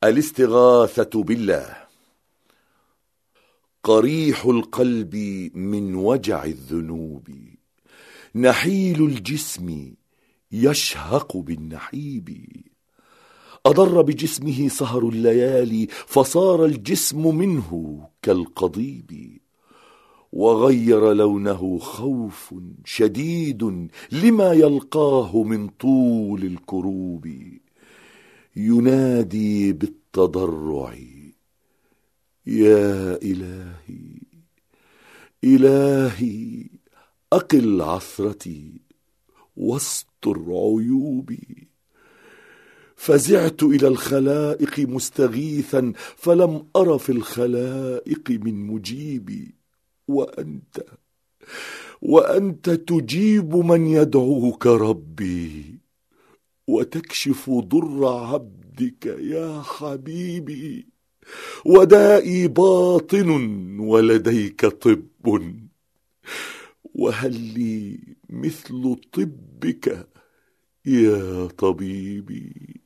الاستغاثة بالله. قريح القلب من وجع الذنوب، نحيل الجسم يشهق بالنحيب. أضر بجسمه سهر الليالي، فصار الجسم منه كالقضيب. وغير لونه خوف شديد لما يلقاه من طول الكروب. ينادي بالتضرع: يا إلهي إلهي، أقل عثرتي واستر عيوبي. فزعت إلى الخلائق مستغيثا، فلم أر في الخلائق من مجيبي. وأنت تجيب من يدعوك ربي، وتكشف ضر عبدك يا حبيبي. ودائي باطن ولديك طب، وهل لي مثل طبك يا طبيبي.